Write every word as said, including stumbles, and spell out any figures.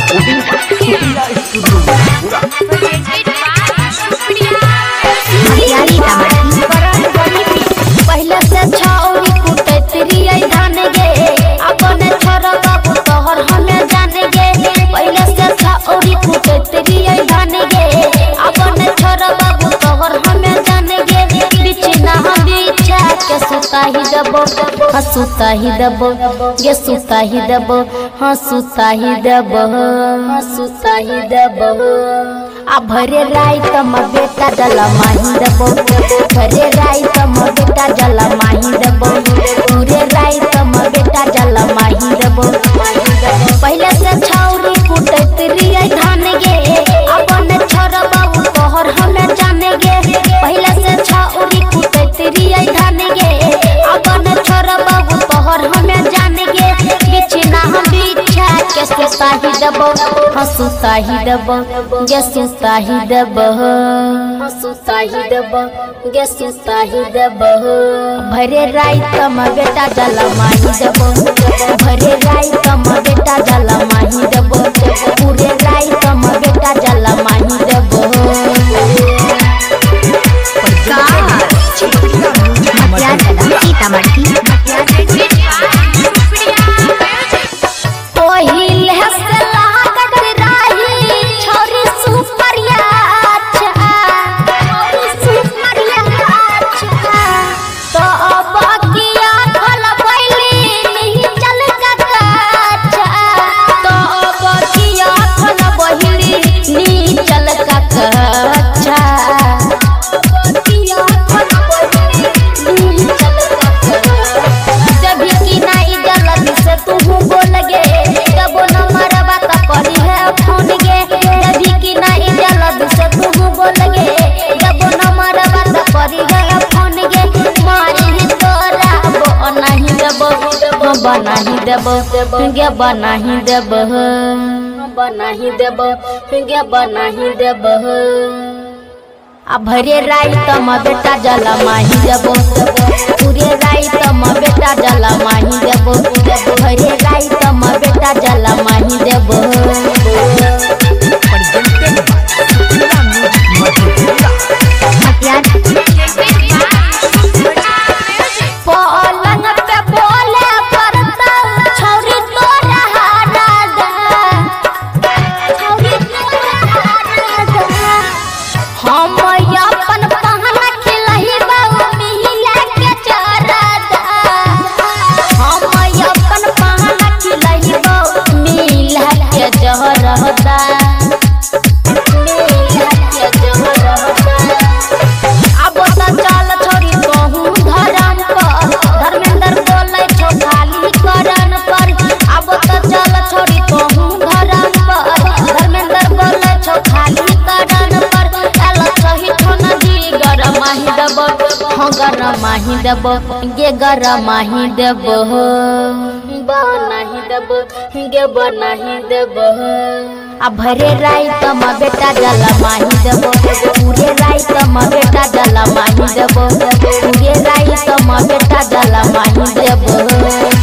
Recording Supriya studio पहले से छौरी कुटैतरी धान गे अपन छोरा बाबू तोहर हमें जाने गे पहले से छौरी कुटैतरी धान गे अपन छोरा बाबू तोहर हमें जाने गे बिछना हम बिछा के सुता ही देबो हाँ सुता ही देबो गे सुता ही देबो हाँ सुता ही देबो हाँ सुता ही देबो आ भरे राई तम बेटा जला माही देबो भरे राई तम बेटा जला माही देबो पूरे राई तम बेटा जला माही देबो पहले से छौरी कुटैतरी धान गे अपन छोरा बाबू तोहर हमें जाने गे पहले से छौरी कुटैतरी धान गे अपन छोरा बाबू तोहर हमें जाने गे बिछना हम बिछा के सुता ही देबो हाँ सुता ही देबो गे सुता ही देबो हाँ सुता ही देबो गे सुता ही देबो भरे राई तम बेटा जला माही देबो भरे राई तम बेटा जला माही देबो पूरे राई तम बेटा जला माही देबो ओहिल हंस लागत राही छोरी सुपरिया अच्छा छोरी सुपरिया अच्छा तो अब किया खल बैली नहीं चल कच्चा तो अब किया खल बैली नहीं चल कच्चा बनाही देबो गे बनाही देबो बनाही देबो गे बनाही देबो आ भरे राई तम बेटा जला माही देबो पूरे राई तम बेटा जला माही देबो भरे राई तम बेटा जला माही देबो माही देबो गे गरमाही देबो बनाही देबो गे बनाही देबो आ भरे राई तम बेटा जला माही देबो पूरे राई तम बेटा जला माही देबो पूरे राई तम बेटा जला माही देबो।